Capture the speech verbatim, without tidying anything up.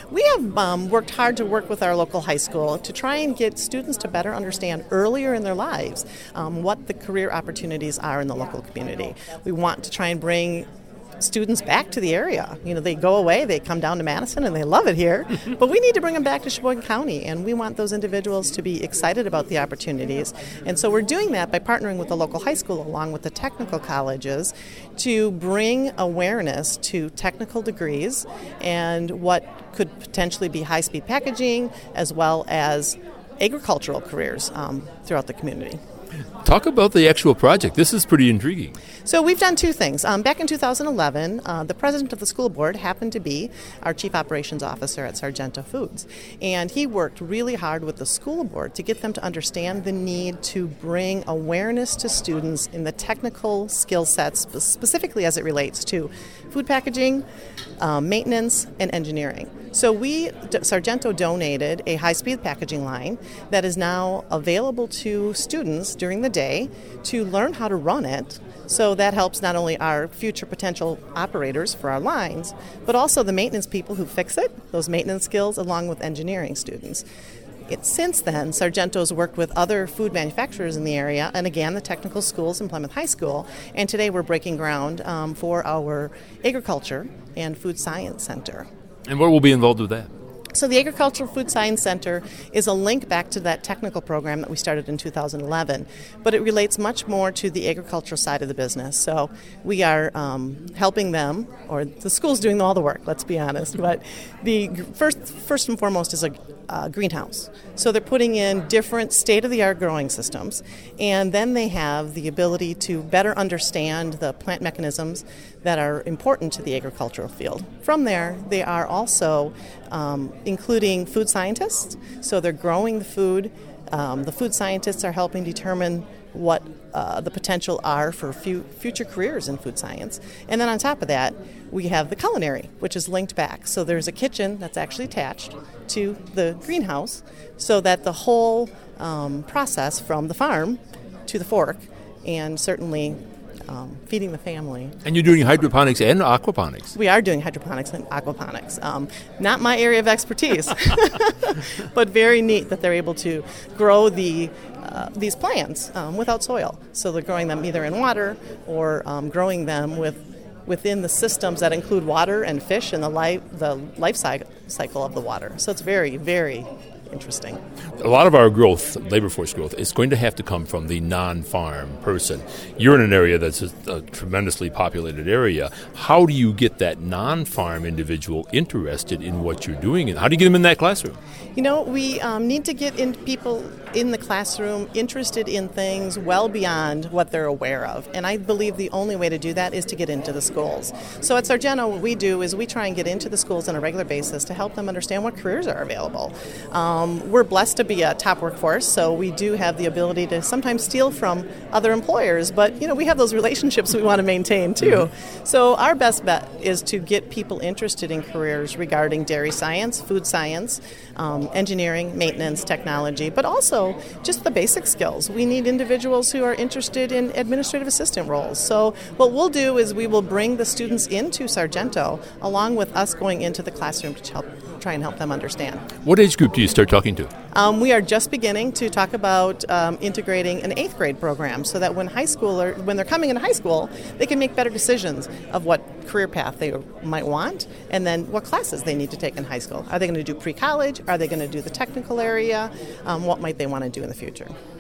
We have um, worked hard to work with our local high school to try and get students to better understand earlier in their lives um, what the career opportunities are in the local community. We want to try and bring students back to the area. You know, they go away, they come down to Madison, and they love it here. But we need to bring them back to Sheboygan County, and we want those individuals to be excited about the opportunities. And so we're doing that by partnering with the local high school along with the technical colleges to bring awareness to technical degrees and what could potentially be high-speed packaging as well as agricultural careers um, throughout the community. Talk about the actual project. This is pretty intriguing. So we've done two things. Um, back in two thousand eleven, uh, the president of the school board happened to be our chief operations officer at Sargento Foods. And he worked really hard with the school board to get them to understand the need to bring awareness to students in the technical skill sets, specifically as it relates to food packaging, um, maintenance, and engineering. So we, Sargento donated a high-speed packaging line that is now available to students during the day to learn how to run it. So that helps not only our future potential operators for our lines, but also the maintenance people who fix it, those maintenance skills, along with engineering students. It, since then, Sargento's worked with other food manufacturers in the area, and again, the technical schools in Plymouth High School. And today we're breaking ground um, for our agriculture and food science center. And what will be involved with that? So the Agricultural Food Science Center is a link back to that technical program that we started in two thousand eleven, but it relates much more to the agricultural side of the business. So we are um, helping them, or the school's doing all the work, let's be honest, but the first, first and foremost is a uh, greenhouse. So they're putting in different state-of-the-art growing systems, and then they have the ability to better understand the plant mechanisms that are important to the agricultural field. From there, they are also um, including food scientists, so they're growing the food. Um, the food scientists are helping determine what uh, the potential are for few future careers in food science. And then on top of that, we have the culinary, which is linked back. So there's a kitchen that's actually attached to the greenhouse so that the whole um, process from the farm to the fork and certainly Um, feeding the family. And you're doing hydroponics and aquaponics. We are doing hydroponics and aquaponics. Um, not my area of expertise, but very neat that they're able to grow the uh, these plants um, without soil. So they're growing them either in water or um, growing them with within the systems that include water and fish and the life the life cycle cycle of the water. So it's very, very interesting. A lot of our growth, labor force growth, is going to have to come from the non-farm person. You're in an area that's a, a tremendously populated area. How do you get that non-farm individual interested in what you're doing, and how do you get them in that classroom? You know, we um, need to get in people in the classroom interested in things well beyond what they're aware of. And I believe the only way to do that is to get into the schools. So at Sargento, what we do is we try and get into the schools on a regular basis to help them understand what careers are available. Um, we're blessed to be a top workforce, so we do have the ability to sometimes steal from other employers, but you know, we have those relationships we want to maintain too. Mm-hmm. So our best bet is to get people interested in careers regarding dairy science, food science, um, engineering, maintenance, technology, but also just the basic skills. We need individuals who are interested in administrative assistant roles. So what we'll do is we will bring the students into Sargento along with us going into the classroom to help try and help them understand. What age group do you start talking to? Um, we are just beginning to talk about um, integrating an eighth grade program so that when high schooler, when they're coming into high school, they can make better decisions of what career path they might want and then what classes they need to take in high school. Are they going to do pre-college? Are they going to do the technical area? Um, what might they want to do in the future?